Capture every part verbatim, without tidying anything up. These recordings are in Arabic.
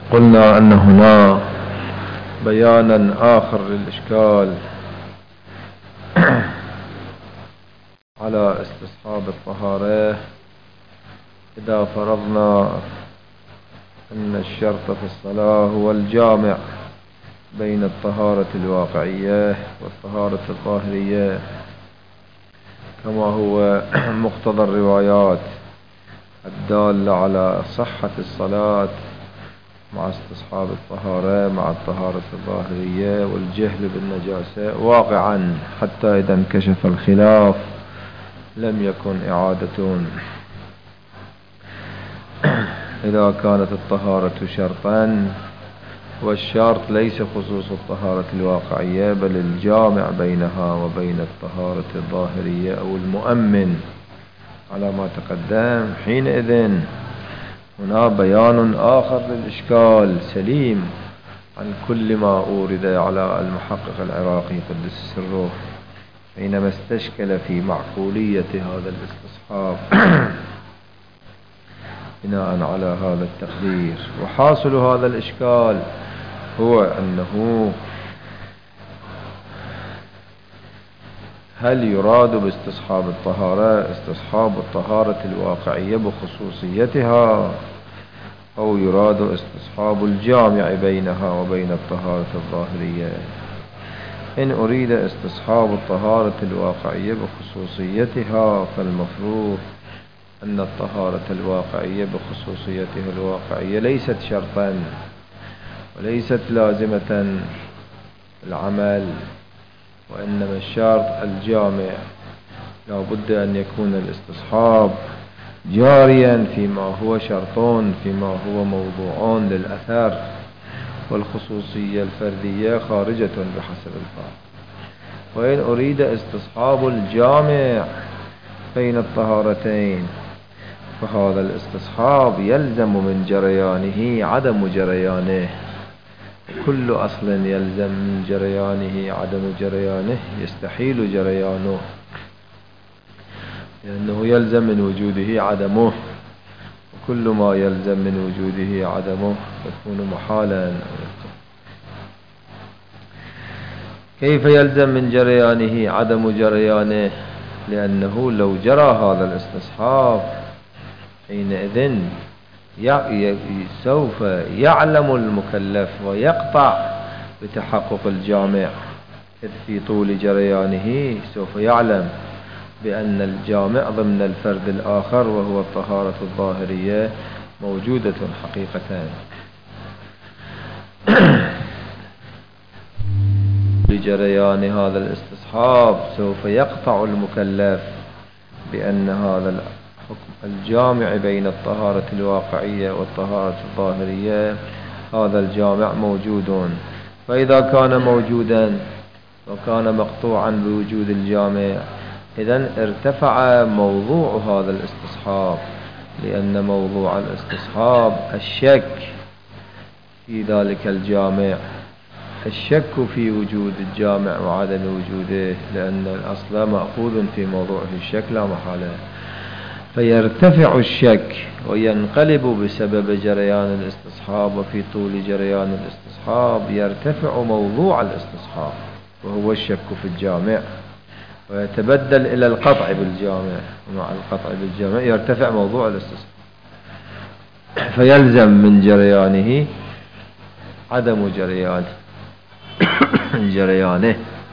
قلنا أن هنا بيانا آخر للإشكال على استصحاب الطهارة. إذا فرضنا أن الشرط في الصلاة هو الجامع بين الطهارة الواقعية والطهارة الظاهرية كما هو مقتضى الروايات الدالة على صحة الصلاة مع استصحاب الطهارة مع الطهارة الظاهرية والجهل بالنجاسة واقعا، حتى إذا انكشف الخلاف لم يكن إعادة. إذا كانت الطهارة شرطا، والشرط ليس خصوص الطهارة الواقعية بل الجامع بينها وبين الطهارة الظاهرية أو المؤمن على ما تقدم، حينئذ هنا بيان آخر للإشكال سليم عن كل ما أورد على المحقق العراقي قدس سره حينما استشكل في معقولية هذا الاستصحاب بناء على هذا التقدير. وحاصل هذا الإشكال هو أنه هل يراد باستصحاب الطهارة استصحاب الطهارة الواقعية بخصوصيتها، أو يراد استصحاب الجامع بينها وبين الطهارة الظاهرية؟ إن أريد استصحاب الطهارة الواقعية بخصوصيتها فالمفروض أن الطهارة الواقعية بخصوصيتها الواقعية ليست شرطا وليست لازمة العمل، وإنما الشرط الجامع. لا بد أن يكون الاستصحاب جاريا فيما هو شرطون فيما هو موضوعون للأثر، والخصوصية الفردية خارجة بحسب الفرق. وإن أريد استصحاب الجامع بين الطهارتين فهذا الاستصحاب يلزم من جريانه عدم جريانه. كل أصل يلزم من جريانه عدم جريانه يستحيل جريانه، لأنه يلزم من وجوده عدمه، وكل ما يلزم من وجوده عدمه يكون محالا. كيف يلزم من جريانه عدم جريانه؟ لأنه لو جرى هذا الاستصحاب حينئذ سوف يعلم المكلف ويقطع بتحقق الجامع، إذ في طول جريانه سوف يعلم بأن الجامع ضمن الفرد الآخر وهو الطهارة الظاهرية موجودة حقيقة. بجريان هذا الاستصحاب سوف يقطع المكلف بأن هذا الحكم الجامع بين الطهارة الواقعية والطهارة الظاهرية هذا الجامع موجود. فإذا كان موجودا وكان مقطوعا بوجود الجامع، إذن ارتفع موضوع هذا الاستصحاب، لأن موضوع الاستصحاب الشك في ذلك الجامع، الشك في وجود الجامع وعدم وجوده، لأن الأصل مأخوذ في موضوعه الشك لا محالة. فيرتفع الشك وينقلب بسبب جريان الاستصحاب، وفي طول جريان الاستصحاب يرتفع موضوع الاستصحاب وهو الشك في الجامع، ويتبدل إلى القطع بالجامع، ومع القطع بالجامع يرتفع موضوع الاستصحاب، فيلزم من جريانه عدم جريان جريانه.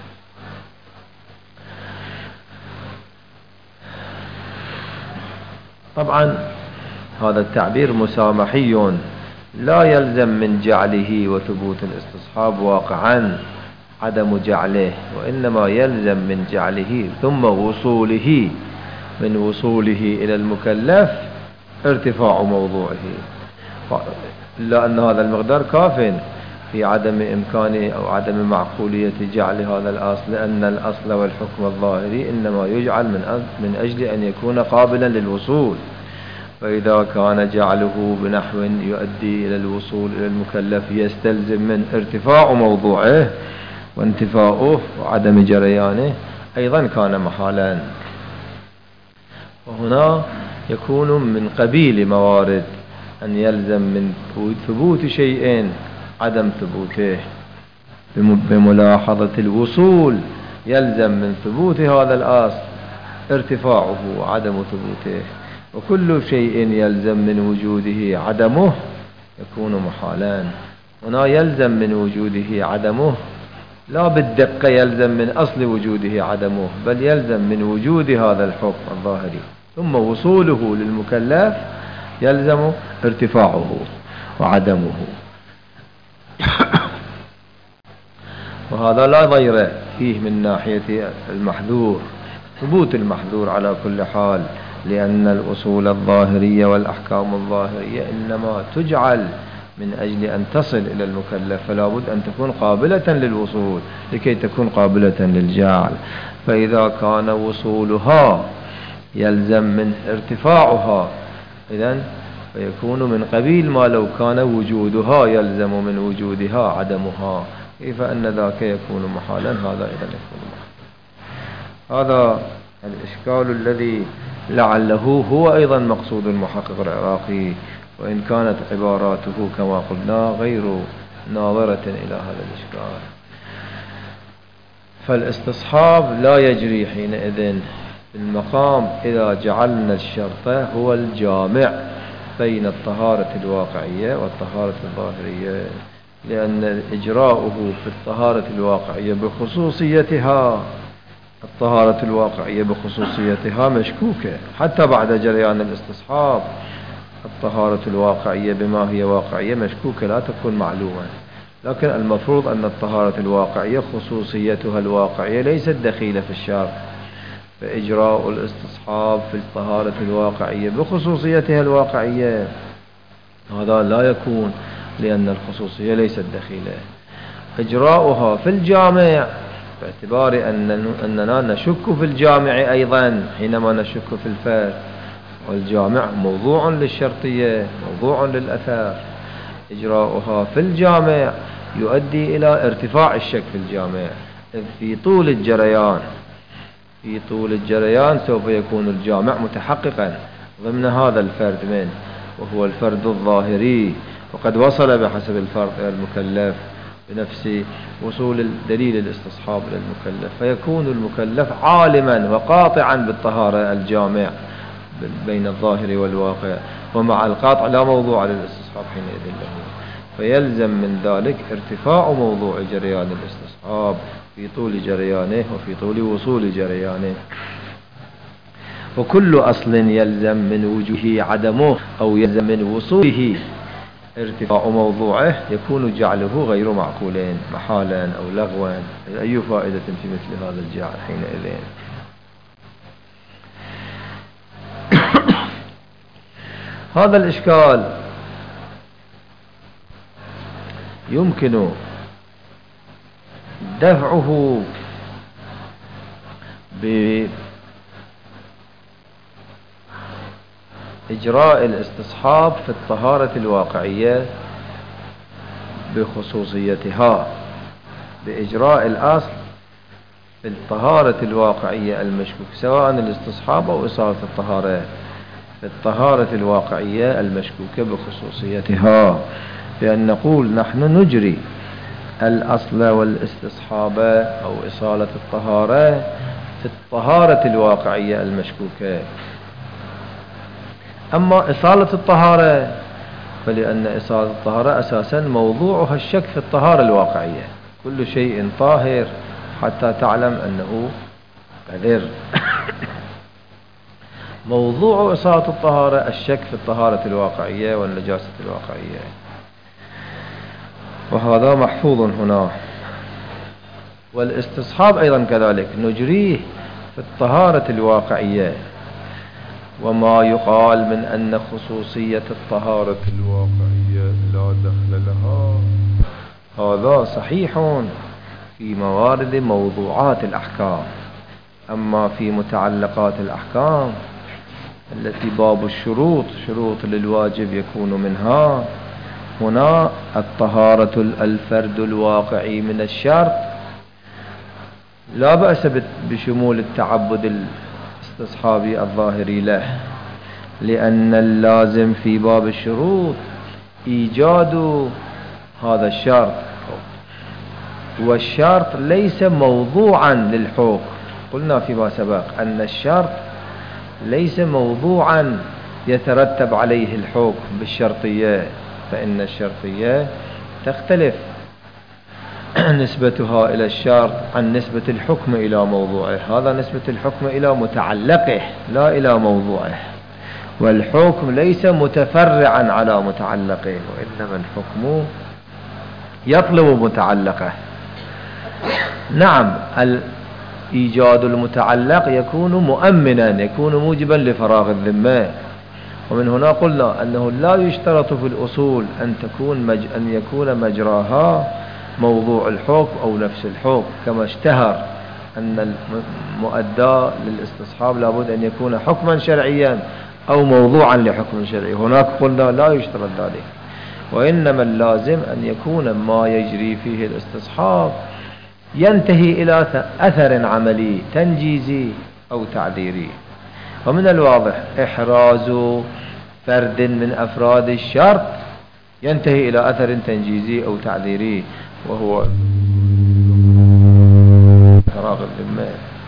طبعا هذا التعبير مسامحي، لا يلزم من جعله وثبوت الاستصحاب واقعا عدم جعله، وإنما يلزم من جعله ثم وصوله من وصوله إلى المكلف ارتفاع موضوعه، إلا أن هذا المقدار كاف في عدم إمكانه أو عدم معقولية جعل هذا الأصل، لأن الأصل والحكم الظاهري إنما يجعل من أجل أن يكون قابلا للوصول. فإذا كان جعله بنحو يؤدي إلى الوصول إلى المكلف يستلزم من ارتفاع موضوعه وانتفاؤه وعدم جريانه أيضا كان محالا. وهنا يكون من قبيل موارد أن يلزم من ثبوت شيء عدم ثبوته، بملاحظة الوصول يلزم من ثبوت هذا الأصل ارتفاعه وعدم ثبوته، وكل شيء يلزم من وجوده عدمه يكون محالا. هنا يلزم من وجوده عدمه لا بالدقة يلزم من أصل وجوده عدمه، بل يلزم من وجود هذا الحكم الظاهري ثم وصوله للمكلف يلزم ارتفاعه وعدمه. وهذا لا ضير فيه من ناحية المحذور، ثبوت المحذور على كل حال، لأن الأصول الظاهرية والأحكام الظاهرية إنما تجعل من أجل أن تصل إلى المكلف، فلا بد أن تكون قابلة للوصول لكي تكون قابلة للجعل. فإذا كان وصولها يلزم من ارتفاعها إذن فيكون من قبيل ما لو كان وجودها يلزم من وجودها عدمها، كيف أن ذاك يكون محالا هذا إذن يكون محالا. هذا الإشكال الذي لعله هو أيضا مقصود المحقق العراقي، وإن كانت عباراته كما قلنا غير ناظرة إلى هذا الإشكال. فالاستصحاب لا يجري حينئذ في المقام إذا جعلنا الشرط هو الجامع بين الطهارة الواقعية والطهارة الظاهرية، لأن إجراؤه في الطهارة الواقعية بخصوصيتها الطهارة الواقعية بخصوصيتها مشكوكة حتى بعد جريان الاستصحاب. الطهارة الواقعية بما هي واقعية مشكوكة لا تكون معلومة، لكن المفروض أن الطهارة الواقعية خصوصيتها الواقعية ليست دخيلة في الشرط، فإجراء الاستصحاب في الطهارة الواقعية بخصوصيتها الواقعية هذا لا يكون، لأن الخصوصية ليست دخيلة. إجراؤها في الجامع باعتبار أننا نشك في الجامع أيضا حينما نشك في الفرد، والجامع موضوع للشرطية موضوع للأثر، إجراؤها في الجامع يؤدي إلى ارتفاع الشك في الجامع، في طول الجريان في طول الجريان سوف يكون الجامع متحققا ضمن هذا الفرد منه، وهو الفرد الظاهري، وقد وصل بحسب الفرد إلى المكلف بنفس وصول الدليل الاستصحاب للمكلف، فيكون المكلف عالما وقاطعا بالطهارة الجامع بين الظاهر والواقع، ومع القاطع لا موضوع للاستصحاب حينئذ له، فيلزم من ذلك ارتفاع موضوع جريان الاستصحاب في طول جريانه وفي طول وصول جريانه. وكل أصل يلزم من وجوده عدمه أو يلزم من وصوله ارتفاع موضوعه يكون جعله غير معقولين محالا أو لغوا، أي فائدة في مثل هذا الجعل حينئذ؟ هذا الإشكال يمكن دفعه بإجراء الاستصحاب في الطهارة الواقعية بخصوصيتها، بإجراء الأصل في الطهارة الواقعية المشكوك، سواء الاستصحاب أو إصالة الطهارة في الطهارة الواقعية المشكوكة بخصوصيتها، بأن نقول نحن نجري الأصل والاستصحاب أو إصالة الطهارة في الطهارة الواقعية المشكوكة. أما إصالة الطهارة فلأن إصالة الطهارة أساسا موضوعها الشك في الطهارة الواقعية، كل شيء طاهر حتى تعلم أنه قذر. موضوع إصالة الطهارة الشك في الطهارة الواقعية والنجاسة الواقعية، وهذا محفوظ هنا. والاستصحاب أيضا كذلك نجريه في الطهارة الواقعية، وما يقال من أن خصوصية الطهارة الواقعية لا دخل لها هذا صحيح في موارد موضوعات الأحكام، أما في متعلقات الأحكام التي باب الشروط شروط للواجب يكون منها، هنا الطهارة الفرد الواقعي من الشرط لا بأس بشمول التعبد الاستصحابي الظاهري له، لأن اللازم في باب الشروط إيجاد هذا الشرط، والشرط ليس موضوعا للحكم. قلنا فيما سبق أن الشرط ليس موضوعا يترتب عليه الحكم بالشرطية، فإن الشرطية تختلف نسبتها إلى الشرط عن نسبة الحكم إلى موضوعه. هذا نسبة الحكم إلى متعلقه لا إلى موضوعه، والحكم ليس متفرعا على متعلقه، وإنما الحكم يطلب متعلقه. نعم، إيجاد المتعلق يكون مؤمنا، يكون موجبا لفراغ الذمة. ومن هنا قلنا أنه لا يشترط في الأصول أن تكون مج... أن يكون مجراها موضوع الحكم أو نفس الحكم، كما اشتهر أن المؤدى للاستصحاب لابد أن يكون حكما شرعيا أو موضوعا لحكم شرعي. هناك قلنا لا يشترط ذلك، وإنما اللازم أن يكون ما يجري فيه الاستصحاب ينتهي إلى أثر عملي تنجيزي أو تعذيري. ومن الواضح إحراز فرد من أفراد الشرط ينتهي إلى أثر تنجيزي أو تعذيري، وهو فراغ الذمة.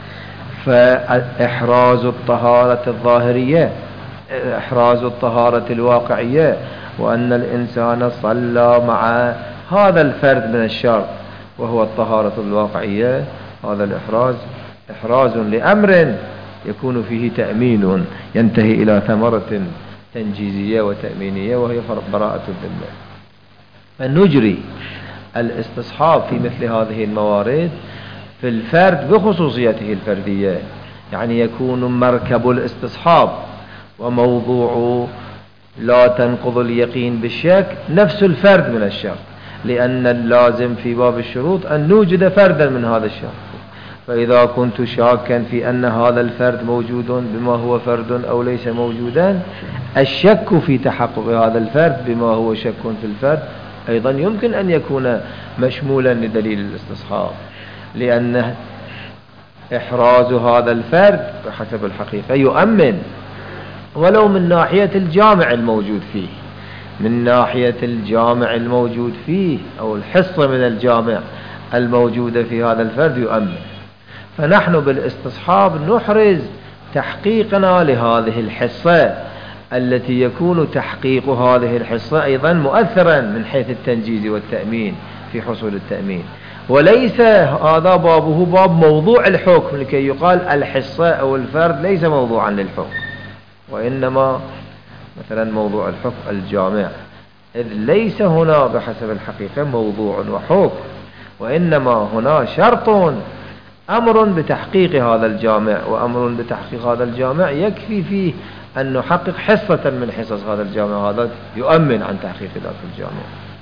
فإحراز الطهارة الظاهرية، إحراز الطهارة الواقعية، وأن الإنسان صلى مع هذا الفرد من الشرط وهو الطهارة الواقعية، هذا الإحراز إحراز لأمر يكون فيه تأمين ينتهي إلى ثمرة تنجيزية وتأمينية، وهي براءة الذمة. فنجري الاستصحاب في مثل هذه الموارد في الفرد بخصوصيته الفردية، يعني يكون مركب الاستصحاب وموضوع لا تنقض اليقين بالشك نفس الفرد من الشرط، لأن اللازم في باب الشروط أن نوجد فردا من هذا الشرط. فإذا كنت شاكا في أن هذا الفرد موجود بما هو فرد أو ليس موجودا، الشك في تحقق هذا الفرد بما هو شك في الفرد أيضا يمكن أن يكون مشمولا لدليل الاستصحاب، لأن إحراز هذا الفرد بحسب الحقيقة يؤمن ولو من ناحية الجامع الموجود فيه، من ناحية الجامع الموجود فيه أو الحصة من الجامع الموجودة في هذا الفرد يؤمن. فنحن بالاستصحاب نحرز تحقيقنا لهذه الحصة التي يكون تحقيق هذه الحصة أيضا مؤثرا من حيث التنجيز والتأمين في حصول التأمين، وليس هذا بابه باب موضوع الحكم لكي يقال الحصة أو الفرد ليس موضوعا للحكم، وإنما مثلا موضوع الحكم الجامع، إذ ليس هنا بحسب الحقيقة موضوع وحكم، وإنما هنا شرط أمر بتحقيق هذا الجامع، وأمر بتحقيق هذا الجامع يكفي فيه أن نحقق حصة من حصص هذا الجامع، هذا يؤمن عن تحقيق ذات الجامع.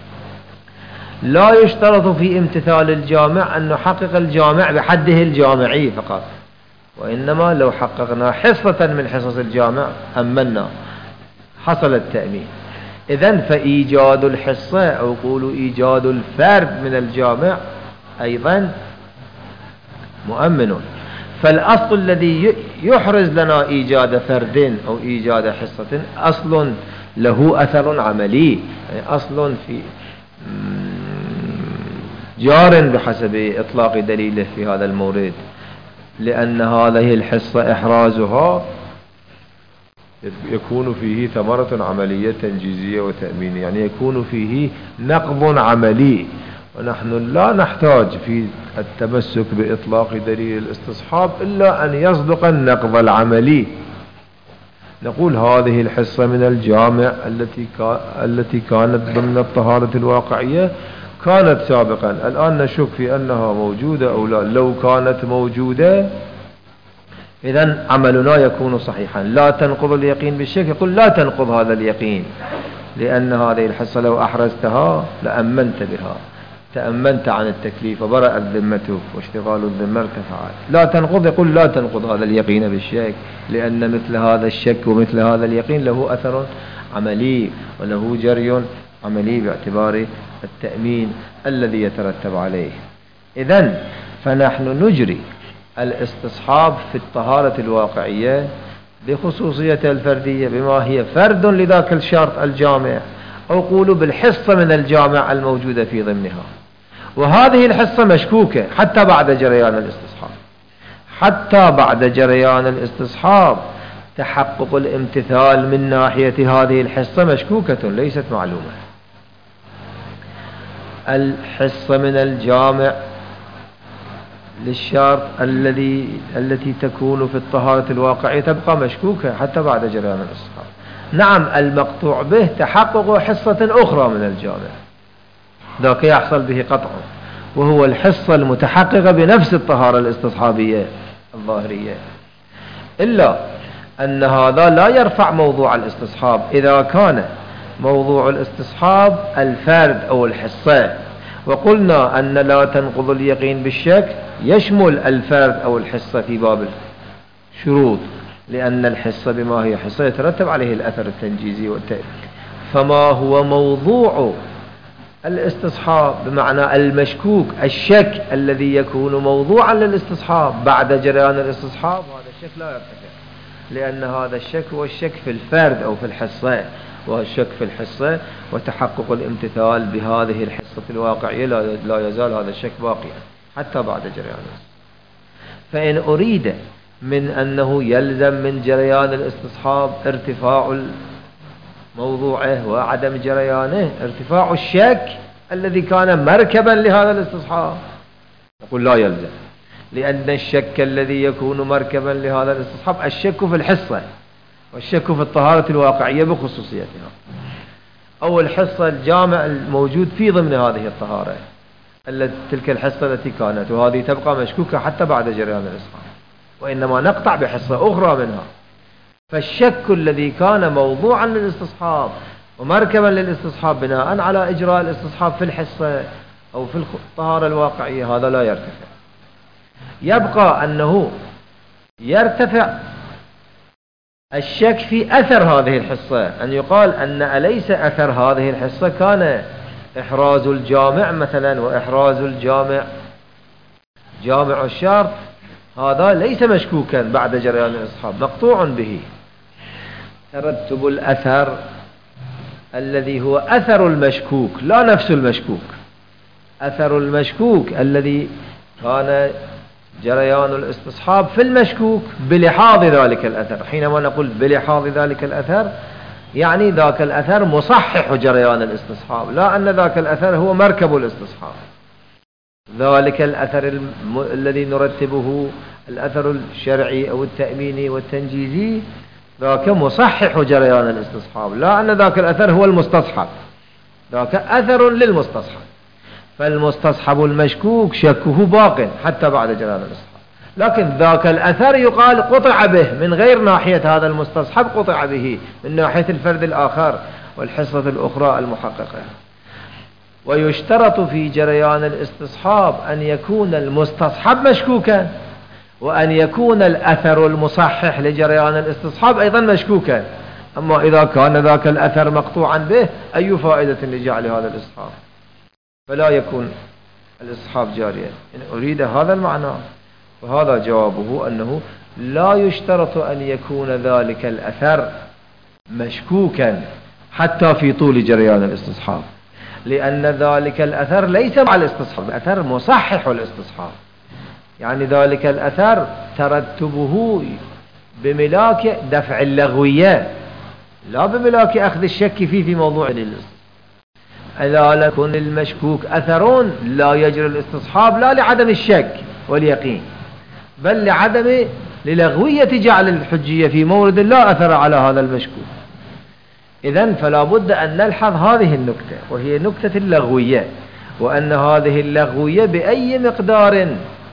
لا يشترط في امتثال الجامع أن نحقق الجامع بحده الجامعي فقط، وإنما لو حققنا حصة من حصص الجامع أمنا، حصل التأمين. إذن فإيجاد الحصة أو قولوا إيجاد الفرد من الجامع أيضا مؤمن. فالأصل الذي يحرز لنا إيجاد فرد أو إيجاد حصة أصل له أثر عملي، يعني أصل في جار بحسب إطلاق دليله في هذا المورد، لأن هذه الحصة إحرازها يكون فيه ثمرة عملية تنجيزية وتأمينية، يعني يكون فيه نقض عملي، ونحن لا نحتاج في التمسك بإطلاق دليل الاستصحاب إلا أن يصدق النقض العملي. نقول هذه الحصة من الجامع التي التي كانت ضمن الطهارة الواقعية كانت سابقا، الآن نشك في أنها موجودة أو لا. لو كانت موجودة إذن عملنا يكون صحيحا. لا تنقض اليقين بالشك، يقول لا تنقض هذا اليقين، لأن هذه الحصة لو أحرزتها لأمنت بها، تأمنت عن التكليف وبرأت ذمتك واشتغال الذمة ارتفعت. لا تنقض، يقول لا تنقض هذا اليقين بالشك، لأن مثل هذا الشك ومثل هذا اليقين له أثر عملي وله جري عملي باعتبار التأمين الذي يترتب عليه. إذن فنحن نجري الاستصحاب في الطهارة الواقعية بخصوصية الفردية بما هي فرد لذاك الشرط الجامع، أو قولوا بالحصة من الجامع الموجودة في ضمنها. وهذه الحصة مشكوكة حتى بعد جريان الاستصحاب، حتى بعد جريان الاستصحاب تحقق الامتثال من ناحية هذه الحصة مشكوكة ليست معلومة. الحصة من الجامع للشرط الذي التي تكون في الطهارة الواقعية تبقى مشكوكة حتى بعد جريان الاستصحاب. نعم، المقطوع به تحقق حصة أخرى من الجامع، ذاك يحصل به قطع، وهو الحصة المتحققة بنفس الطهارة الاستصحابية الظاهرية، إلا أن هذا لا يرفع موضوع الاستصحاب. إذا كان موضوع الاستصحاب الفرد أو الحصة، وقلنا أن لا تنقض اليقين بالشك يشمل الفرد أو الحصة في باب الشروط، لأن الحصة بما هي حصة يترتب عليه الأثر التنجيزي والتأكيد. فما هو موضوع الاستصحاب بمعنى المشكوك، الشك الذي يكون موضوعا للاستصحاب بعد جريان الاستصحاب، هذا الشك لا يرتفع، لأن هذا الشك هو الشك في الفرد أو في الحصة، والشك في الحصة وتحقق الامتثال بهذه الحصة الواقعية لا يزال هذا الشك باقيا حتى بعد جريان الاستصحاب. فإن أريد من أنه يلزم من جريان الاستصحاب ارتفاع موضوعه وعدم جريانه ارتفاع الشك الذي كان مركبا لهذا الاستصحاب، نقول لا يلزم، لأن الشك الذي يكون مركبا لهذا الاستصحاب الشك في الحصة والشك في الطهارة الواقعية بخصوصيتها، أو الحصة الجامع الموجود في ضمن هذه الطهارة، تلك الحصة التي كانت، وهذه تبقى مشكوكة حتى بعد جريان الاستصحاب، وإنما نقطع بحصة أخرى منها. فالشك الذي كان موضوعا للاستصحاب ومركبا للاستصحاب بناء على إجراء الاستصحاب في الحصة أو في الطهارة الواقعية هذا لا يرتفع. يبقى أنه يرتفع الشك في أثر هذه الحصة، أن يقال أن أليس أثر هذه الحصة كان إحراز الجامع مثلا، وإحراز الجامع جامع الشرط، هذا ليس مشكوكا بعد جريان الاستصحاب مقطوع به. ترتب الأثر الذي هو أثر المشكوك لا نفس المشكوك، أثر المشكوك الذي كان جريان الاستصحاب في المشكوك بلحاظ ذلك الأثر. حينما نقول بلحاظ ذلك الأثر يعني ذاك الأثر مصحح جريان الاستصحاب، لا أن ذاك الأثر هو مركب الاستصحاب. ذلك الأثر الم... الذي نرتبه الأثر الشرعي أو التأميني والتنجيزي ذاك مصحح جريان الاستصحاب، لا أن ذاك الأثر هو المستصحب، ذاك أثر للمستصحب. فالمستصحب المشكوك شكه باق حتى بعد جريان الاستصحاب، لكن ذاك الأثر يقال قطع به من غير ناحية هذا المستصحب، قطع به من ناحية الفرد الآخر والحصة الأخرى المحققة. ويشترط في جريان الاستصحاب أن يكون المستصحب مشكوكا، وأن يكون الأثر المصحح لجريان الاستصحاب أيضا مشكوكا. أما إذا كان ذاك الأثر مقطوعا به أي فائدة لجعل هذا الاستصحاب؟ فلا يكون الاستصحاب جاريا. إن أريد هذا المعنى فهذا جوابه أنه لا يشترط أن يكون ذلك الأثر مشكوكا حتى في طول جريان الاستصحاب، لأن ذلك الأثر ليس مع الاستصحاب، أثر مصحح الاستصحاب، يعني ذلك الأثر ترتبه بملاك دفع اللغوية لا بملاك أخذ الشك فيه في موضوع الاستصحاب. ألا لكن المشكوك أثرون لا يجري الاستصحاب لا لعدم الشك واليقين، بل لعدم للغوية جعل الحجية في مورد لا أثر على هذا المشكوك. إذن فلا بد أن نلحظ هذه النكتة، وهي نكتة اللغوية، وأن هذه اللغوية بأي مقدار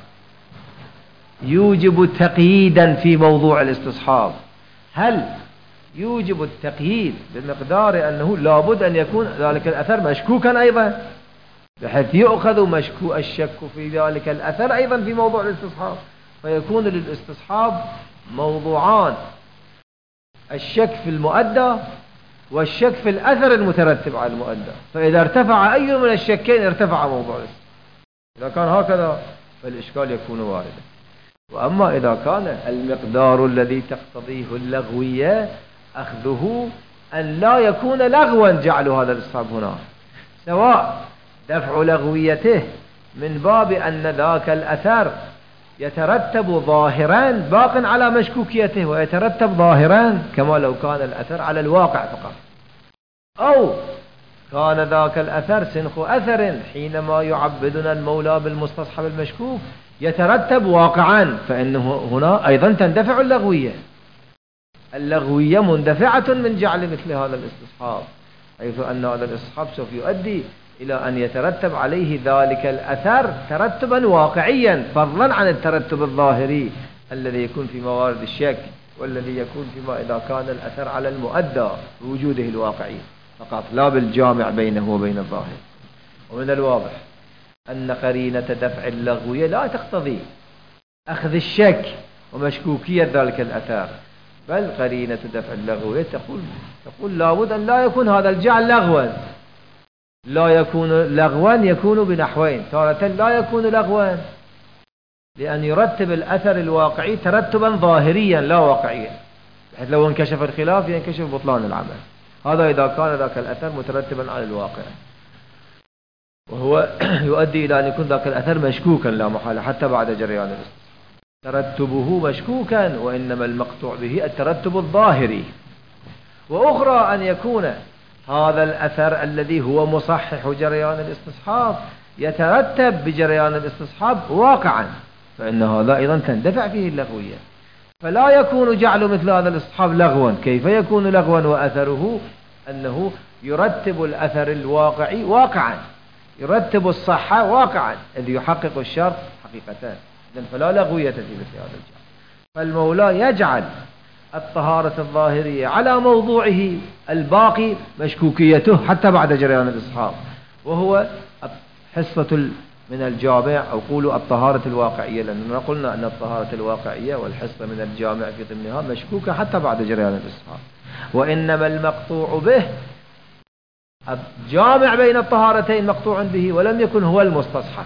يوجب تقييدا في موضوع الاستصحاب. هل يوجب التقييد بمقدار أنه لا بد أن يكون ذلك الأثر مشكوكا أيضا، بحيث يؤخذ مشكو الشك في ذلك الأثر أيضا في موضوع الاستصحاب، فيكون للاستصحاب موضوعان: الشك في المؤدى والشك في الأثر المترتب على المؤدى. فإذا ارتفع أي من الشكين ارتفع موضوع الاستصحاب. إذا كان هكذا فالإشكال يكون واردا. وأما إذا كان المقدار الذي تقتضيه اللغوية أخذه أن لا يكون لغوا جعل هذا الاستصحاب هنا، سواء دفع لغويته من باب أن ذاك الأثر يترتب ظاهرا باق على مشكوكيته ويترتب ظاهرا كما لو كان الأثر على الواقع فقط، أو كان ذاك الأثر سنخ أثر حينما يعبدنا المولى بالمستصحب المشكوك يترتب واقعا، فإنه هنا أيضا تندفع اللغوية. اللغوية مندفعة من جعل مثل هذا الاستصحاب، حيث أن هذا الاستصحاب سوف يؤدي إلى أن يترتب عليه ذلك الأثر ترتبا واقعيا فضلا عن الترتب الظاهري الذي يكون في موارد الشك، والذي يكون فيما إذا كان الأثر على المؤدى بوجوده الواقعي فقط لا بالجامع بينه وبين الظاهر. ومن الواضح أن قرينة دفع اللغوية لا تقتضي أخذ الشك ومشكوكية ذلك الأثر، بل قرينة دفع اللغوية تقول تقول لابد أن لا يكون هذا الجعل لغوا. لا يكون لغوا يكون بنحوين، تارة لا يكون لغوا لأن يرتب الأثر الواقعي ترتبا ظاهريا لا واقعيا، بحيث لو انكشف الخلاف ينكشف بطلان العمل. هذا إذا كان ذاك الأثر مترتبا على الواقع، وهو يؤدي إلى أن يكون ذاك الأثر مشكوكا لا محالة حتى بعد جريان الاستصحاب، ترتبه مشكوكا وإنما المقطوع به الترتب الظاهري. وأخرى أن يكون هذا الأثر الذي هو مصحح جريان الاستصحاب يترتب بجريان الاستصحاب واقعا، فإن هذا أيضا تندفع فيه اللغوية. فلا يكون جعل مثل هذا الاستصحاب لغوا. كيف يكون لغوا وأثره أنه يرتب الأثر الواقعي واقعا، يرتب الصحة واقعا، إذ يحقق الشرط حقيقتان، فلا لغوية في مثل هذا الجعل. فالمولى يجعل الطهارة الظاهرية على موضوعه الباقي مشكوكيته حتى بعد جريان الاستصحاب، وهو حصة من الجامع، أو قولوا الطهارة الواقعية، لأننا قلنا أن الطهارة الواقعية والحصة من الجامع في ضمنها مشكوكة حتى بعد جريان الاستصحاب. وإنما المقطوع به الجامع بين الطهارتين مقطوع به، ولم يكن هو المستصحب.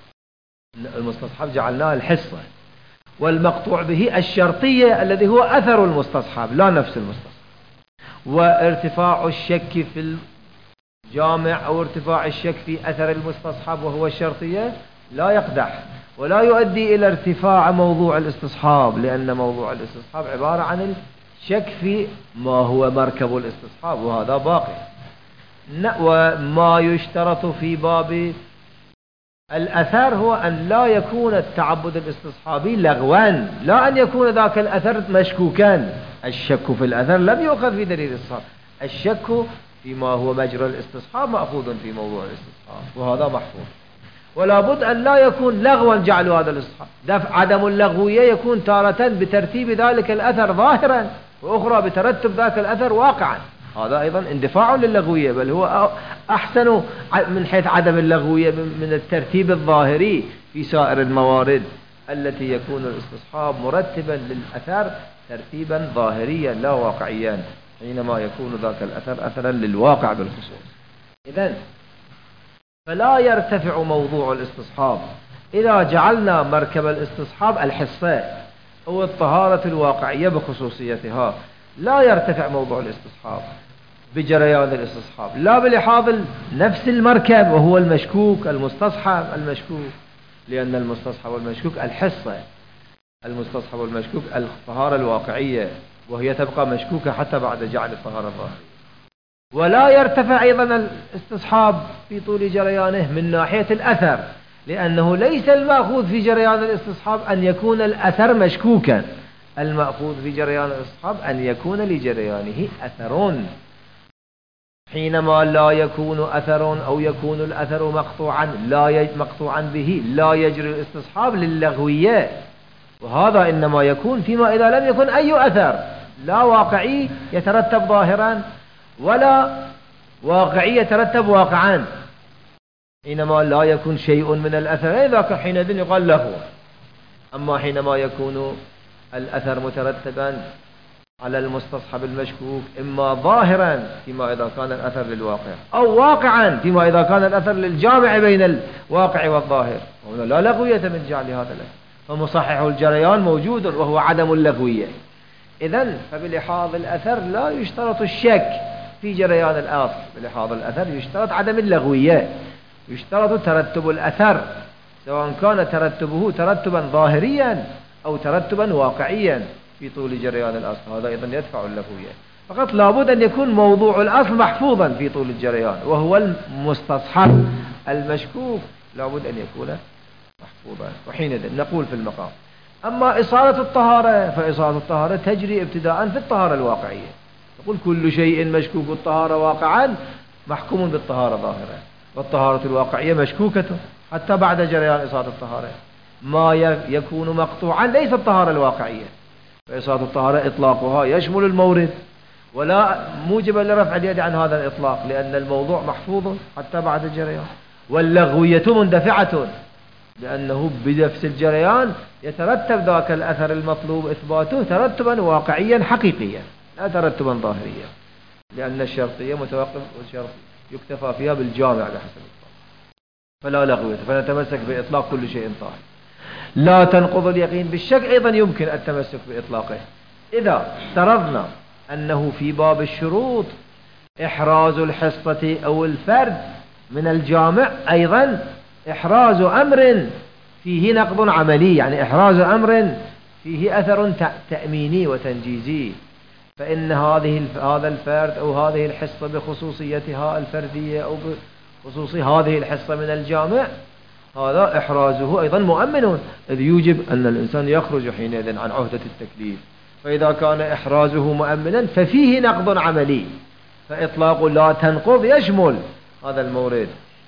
المستصحب جعلناه الحصة، والمقطوع به الشرطية الذي هو أثر المستصحب لا نفس المستصحب. وارتفاع الشك في الجامع أو ارتفاع الشك في أثر المستصحب وهو الشرطية لا يقدح ولا يؤدي إلى ارتفاع موضوع الاستصحاب، لأن موضوع الاستصحاب عبارة عن الشك في ما هو مركب الاستصحاب، وهذا باقي. وما يشترط في باب الأثر هو أن لا يكون التعبد الاستصحابي لغوا، لا أن يكون ذاك الأثر مشكوكا. الشك في الأثر لم يؤخذ في دليل الاستصحاب، الشك فيما هو مجرى الاستصحاب مأخوذ في موضوع الاستصحاب، وهذا محفوظ. ولا بد أن لا يكون لغوا جعل هذا الاستصحاب. دفع عدم اللغوية يكون تارة بترتيب ذلك الأثر ظاهرا، وأخرى بترتب ذاك الأثر واقعا. هذا أيضا اندفاع للغوية، بل هو أحسن من حيث عدم اللغوية من الترتيب الظاهري في سائر الموارد التي يكون الاستصحاب مرتبا للأثر ترتيبا ظاهريا لا واقعيا، حينما يكون ذاك الأثر أثرا للواقع بالخصوص. إذن فلا يرتفع موضوع الاستصحاب إذا جعلنا مركب الاستصحاب الحصة أو الطهارة الواقعية بخصوصيتها. لا يرتفع موضوع الاستصحاب بجريان الاستصحاب، لا بلحاظ نفس المركب وهو المشكوك المستصحب المشكوك، لأن المستصحب والمشكوك الحصة، المستصحب والمشكوك الطهارة الواقعية، وهي تبقى مشكوكة حتى بعد جعل الطهارة الظاهرية. ولا يرتفع أيضا الاستصحاب في طول جريانه من ناحية الأثر، لأنه ليس المأخوذ في جريان الاستصحاب أن يكون الأثر مشكوكا، المأخوذ في جريان الاستصحاب أن يكون لجريانه أثرون. حينما لا يكون أثر أو يكون الأثر مقطوعا لا مقطوعا به لا يجري الاستصحاب للغوية، وهذا إنما يكون فيما إذا لم يكن أي أثر لا واقعي يترتب ظاهرا ولا واقعي يترتب واقعا. حينما لا يكون شيء من الأثر ذاك حينئذ يقال له. أما حينما يكون الأثر مترتبا على المستصحب المشكوك إما ظاهرا فيما إذا كان الأثر للواقع، أو واقعا فيما إذا كان الأثر للجامع بين الواقع والظاهر، هنا لا لغوية من جعل هذا الأثر. فمصحح الجريان موجود وهو عدم اللغوية. إذن فبلحاظ الأثر لا يشترط الشك في جريان الأصل، بلحاظ الأثر يشترط عدم اللغوية، يشترط ترتب الأثر سواء كان ترتبه ترتبا ظاهريا أو ترتبا واقعيا في طول جريان الأصل، هذا أيضا يدفع اللغوية. فقط لابد أن يكون موضوع الأصل محفوظا في طول الجريان، وهو المستصحب المشكوك لابد أن يكون محفوظا. وحينئذ نقول في المقام: أما إصالة الطهارة فإصالة الطهارة تجري ابتداء في الطهارة الواقعية، نقول كل شيء مشكوك الطهارة واقعا محكوم بالطهارة ظاهرا، والطهارة الواقعية مشكوكة حتى بعد جريان إصالة الطهارة. ما يكون مقطوعا ليس الطهارة الواقعية، فإصالة الطهارة إطلاقها يشمل المورد، ولا موجب لرفع اليد عن هذا الإطلاق لأن الموضوع محفوظ حتى بعد الجريان. واللغوية مندفعة لأنه بنفس الجريان يترتب ذاك الأثر المطلوب إثباته ترتبا واقعيا حقيقيا لا ترتبا ظاهريا، لأن الشرطية متوقف والشرط يكتفى فيها بالجامع بحسب الطالب، فلا لغوية، فنتمسك بإطلاق كل شيء طاهر. لا تنقض اليقين بالشك أيضا يمكن التمسك بإطلاقه إذا افترضنا أنه في باب الشروط إحراز الحصة أو الفرد من الجامع أيضا إحراز أمر فيه نقض عملي، يعني إحراز أمر فيه أثر تأميني وتنجيزي، فإن هذه هذا الفرد أو هذه الحصة بخصوصيتها الفردية أو بخصوص هذه الحصة من الجامع هذا إحرازه أيضا مؤمن، إذ يوجب أن الإنسان يخرج حينئذ عن عهدة التكليف. فإذا كان إحرازه مؤمنا ففيه نقض عملي، فإطلاق لا تنقض يشمل هذا المورد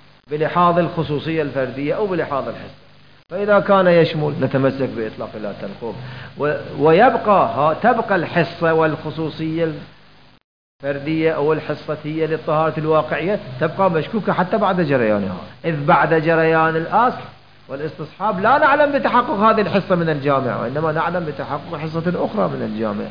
بلحاظ الخصوصية الفردية أو بلحاظ الحصة. فإذا كان يشمل نتمسك بإطلاق لا تنقض، ويبقى تبقى الحصة والخصوصية الفردية أو الحصتية للطهارة الواقعية تبقى مشكوكة حتى بعد جريانها، إذ بعد جريان الأصل والاستصحاب لا نعلم بتحقق هذه الحصة من الجامع، وإنما نعلم بتحقق حصة أخرى من الجامع،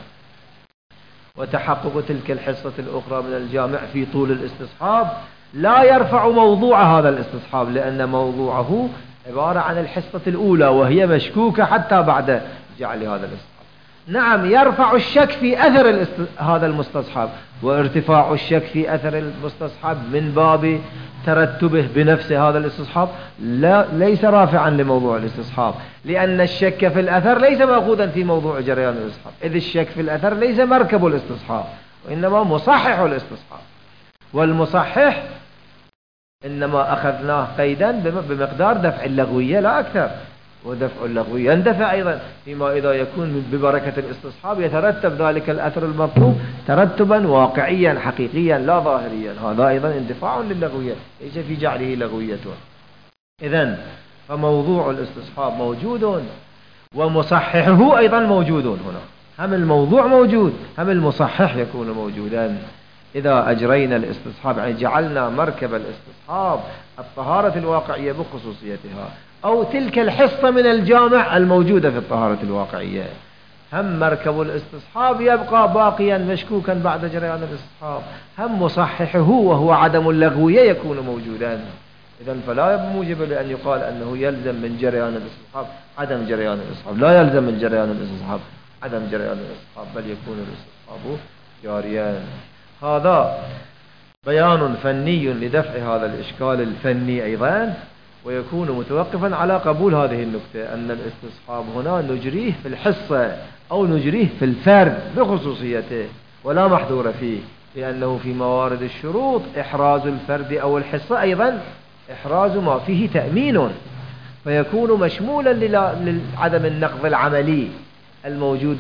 وتحقق تلك الحصة الأخرى من الجامع في طول الاستصحاب لا يرفع موضوع هذا الاستصحاب، لأن موضوعه عبارة عن الحصة الأولى وهي مشكوكة حتى بعد جعل هذا الاستصحاب. نعم يرفع الشك في أثر الاست... هذا المستصحاب، وارتفاع الشك في أثر المستصحاب من باب ترتبه بنفس هذا الاستصحاب لا ليس رافعا لموضوع الاستصحاب، لأن الشك في الأثر ليس مأخوذا في موضوع جريان الاستصحاب، إذ الشك في الأثر ليس مركب الاستصحاب وإنما مصحح الاستصحاب، والمصحح إنما أخذناه قيدا بمقدار دفع اللغوية لا أكثر، ودفع اللغوية يندفع أيضا فيما إذا يكون ببركة الاستصحاب يترتب ذلك الأثر المطلوب ترتبا واقعيا حقيقيا لا ظاهريا، هذا أيضا اندفاع للغوية ليس في جعله لغوية. إذن فموضوع الاستصحاب موجود ومصححه أيضا موجود، هنا هم الموضوع موجود هم المصحح يكون موجودا. إذا أجرينا الاستصحاب يعني جعلنا مركب الاستصحاب الطهارة الواقعية بخصوصيتها أو تلك الحصة من الجامع الموجودة في الطهارة الواقعية، هم مركب الاستصحاب يبقى باقيا مشكوكا بعد جريان الاستصحاب، هم مصححه وهو عدم اللغوية يكون موجودا. إذن فلا موجب لأن يقال أنه يلزم من جريان الاستصحاب عدم جريان الاستصحاب، لا يلزم من جريان الاستصحاب عدم جريان الاستصحاب، بل يكون الاستصحاب جاريا. هذا بيان فني لدفع هذا الإشكال الفني أيضا، ويكون متوقفا على قبول هذه النكتة أن الاستصحاب هنا نجريه في الحصة أو نجريه في الفرد بخصوصيته ولا محذور فيه، لأنه في موارد الشروط إحراز الفرد أو الحصة أيضا إحراز ما فيه تأمين، فيكون مشمولا لعدم النقض العملي الموجود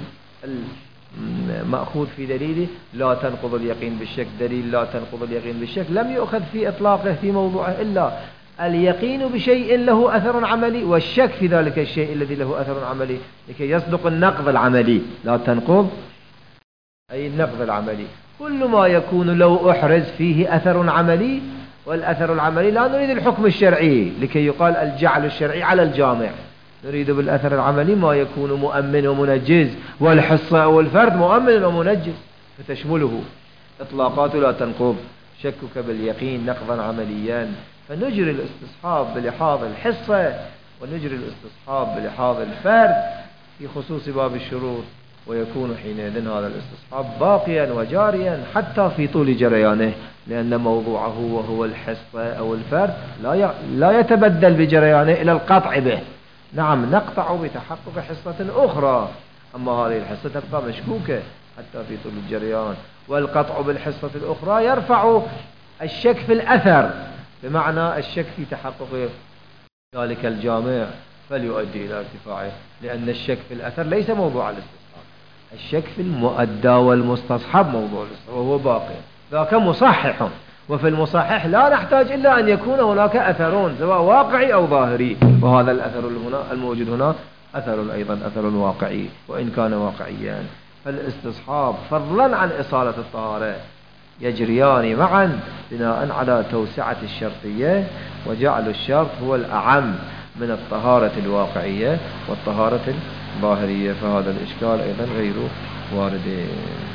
مأخوذ في دليله لا تنقض اليقين بالشك. دليل لا تنقض اليقين بالشك لم يؤخذ في إطلاقه في موضوعه إلا اليقين بشيء له أثر عملي والشك في ذلك الشيء الذي له أثر عملي لكي يصدق النقض العملي. لا تنقض أي النقض العملي كل ما يكون لو أحرز فيه أثر عملي، والأثر العملي لا نريد الحكم الشرعي لكي يقال الجعل الشرعي على الجامع، نريد بالأثر العملي ما يكون مؤمن ومنجز، والحصة والفرد مؤمن ومنجز فتشمله إطلاقات لا تنقض شكك باليقين نقضا عمليا. فنجري الاستصحاب بلحاظ الحصة ونجري الاستصحاب بلحاظ الفرد في خصوص باب الشروط، ويكون حينئذ هذا الاستصحاب باقيا وجاريا حتى في طول جريانه، لأن موضوعه وهو الحصة أو الفرد لا لا يتبدل بجريانه إلى القطع به. نعم نقطع بتحقق حصة أخرى، أما هذه الحصة تبقى مشكوكة حتى في طول الجريان، والقطع بالحصة الأخرى يرفع الشك في الأثر، بمعنى الشك في تحقق ذلك الجامع فليؤدي إلى ارتفاعه، لأن الشك في الأثر ليس موضوع الاستصحاب، الشك في المؤدى والمستصحب موضوع الاستصحاب وهو باقي، ذاك مصحح، وفي المصحح لا نحتاج إلا أن يكون هناك أثرون سواء واقعي أو ظاهري، وهذا الأثر هنا الموجود هنا أثر أيضا أثر واقعي وإن كان واقعيا. فالاستصحاب فضلا عن إصالة الطهارة يجريان معا بناء على توسعة الشرطية وجعل الشرط هو الأعم من الطهارة الواقعية والطهارة الظاهرية، فهذا الإشكال أيضا غير وارد.